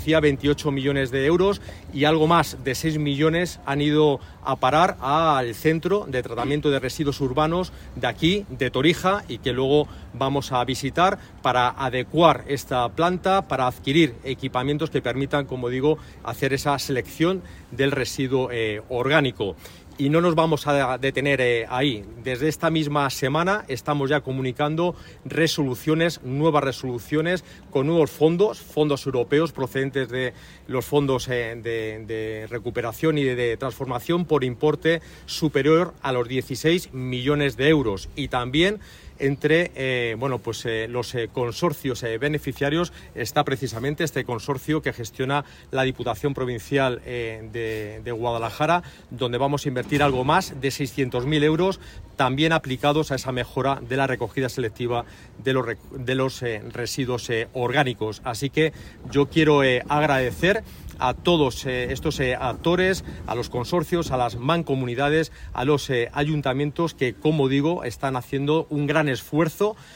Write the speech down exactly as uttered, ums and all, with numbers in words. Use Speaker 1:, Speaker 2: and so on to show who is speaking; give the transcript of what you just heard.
Speaker 1: veintiocho millones de euros y algo más de seis millones han ido a parar al centro de tratamiento de residuos urbanos de aquí, de Torija, y que luego vamos a visitar para adecuar esta planta, para adquirir equipamientos que permitan, como digo, hacer esa selección del residuo eh, orgánico. Y no nos vamos a detener eh, ahí. Desde esta misma semana estamos ya comunicando resoluciones, nuevas resoluciones con nuevos fondos, fondos europeos procedentes de los fondos eh, de, de recuperación y de, de transformación por importe superior a los dieciséis millones de euros. Y también entre eh, bueno, pues, eh, los eh, consorcios eh, beneficiarios está precisamente este consorcio que gestiona la Diputación Provincial eh, de, de Guadalajara, donde vamos a invertir algo más de seiscientos mil euros, también aplicados a esa mejora de la recogida selectiva de los, de los eh, residuos eh, orgánicos. Así que yo quiero eh, agradecer a todos eh, estos eh, actores, a los consorcios, a las mancomunidades, a los eh, ayuntamientos que, como digo, están haciendo un gran esfuerzo